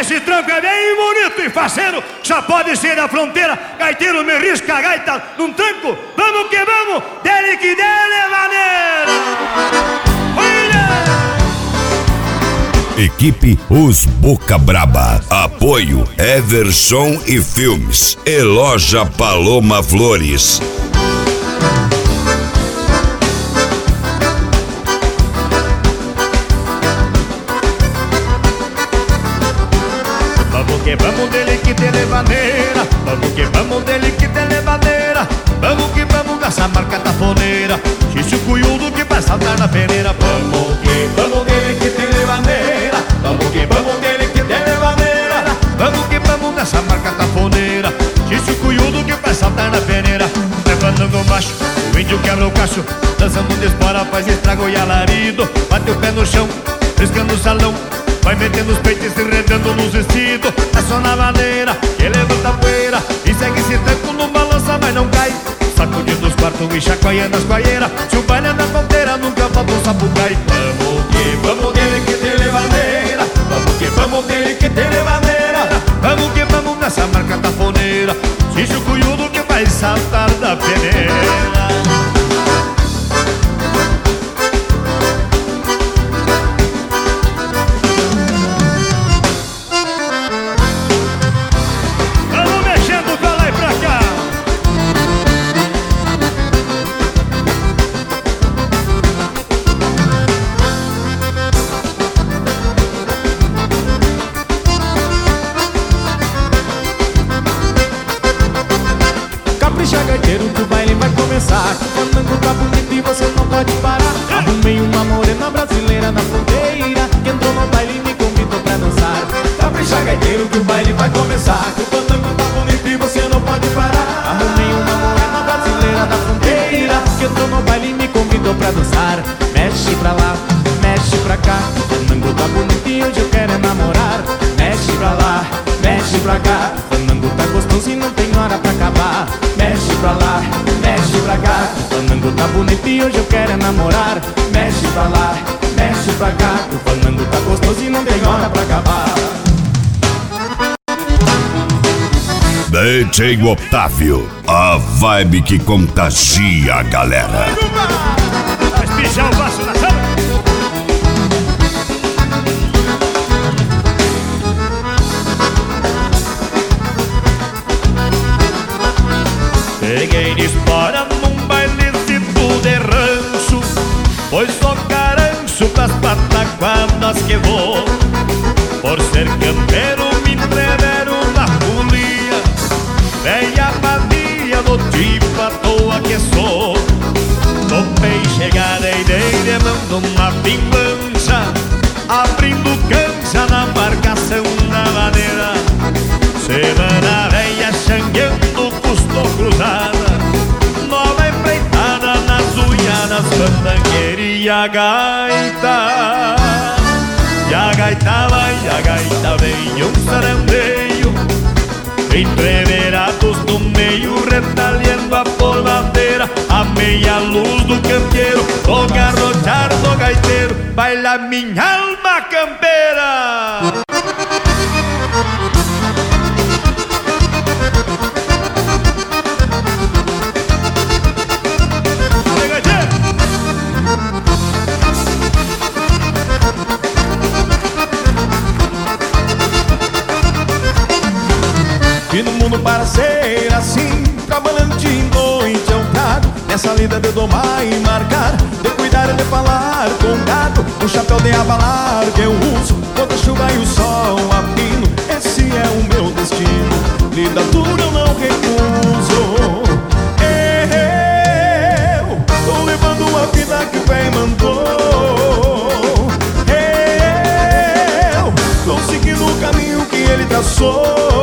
Esse tranco é bem bonito e faceiro, só pode ser da fronteira. Gaiteiro me risca a gaita num tranco. Vamos que vamos, dele que dele maneira. Equipe Os Boca Braba. Apoio Everson e Filmes. E Loja Paloma Flores. Vamos que vamos dele que dele maneira. Vamos que vamos dele que dele maneira. Vamos que vamos dessa marca tafoneira. Xixi cunhudo que vai saltar na peneira. Vamos que vamos dele que dele maneira. Vamos que vamos dele que dele maneira. Vamos que vamos nessa marca tafoneira. Xixi cunhudo que vai saltar na peneira. Levantando o macho, o índio quebra o cacho. Dançando despora, faz estrago e alarido. Bate o pé no chão, riscando o salão. Vai metendo os peitos e se rendendo nos vestidos. É só na maneira que levanta a poeira. E segue esse tranco, não balança, mas não cai. Sacudindo os quartos e chacoalhando as coaieiras. Se o baile é da fronteira, nunca falta um sapucai. Vamos que vamos dele que dele maneira. Vamos que vamos dele que dele maneira. Vamos que vamos nessa marca tafoneira. Xixi cunhudo que vai saltar da peneira. Gaiteiro que o baile vai começar. O fandango tá bonito e você não pode parar. Arrumei uma morena brasileira na fronteira que entrou no baile e me convidou pra dançar. Capricha, gaiteiro, que o baile vai começar. O fandango tá bonito e você não pode parar. Arrumei uma morena brasileira na fronteira que entrou no baile e me convidou pra dançar. Mexe pra lá, mexe pra cá. O fandango tá bonito e hoje eu quero é namorar. Mexe pra lá, mexe pra cá. O fandango tá gostoso e não tem hora pra acabar. Mexe pra lá, mexe pra cá. O fandango tá bonito e hoje eu quero é namorar. Mexe pra lá, mexe pra cá. O fandango tá gostoso e não tem hora pra acabar. DJ Otávio, a vibe que contagia a galera. Vai espichar o passo na sala. Peguei de espora num bailecito de rancho. Pois só carancho pras pataquadas que vou. Por ser campeiro me entreveram na folia. Velha vadia do tipo à toa que sou. Topei chegada e dei de mão numa vingança, abrindo cancha na marcação da maneira. Semana velha xangueando, custou cruzada. Nova empreitada nas uianas, fandangueira e a gaita. E a gaita vai, e a gaita vem, um sarandeio. Entreverados no meio, retalhando a polvadeira. A meia luz do canteiro, o garrochar do gaiteiro. Baila minha alma campeira. E no mundo para ser assim, trabalhando de noite ao trago. Nessa lida de domar e marcar, de cuidar e de falar com gado. O chapéu de abalar que eu uso quando a chuva e o sol apino. Esse é o meu destino, lida dura eu não recuso. Eu tô levando a vida que o bem mandou. Eu tô seguindo o caminho que ele traçou.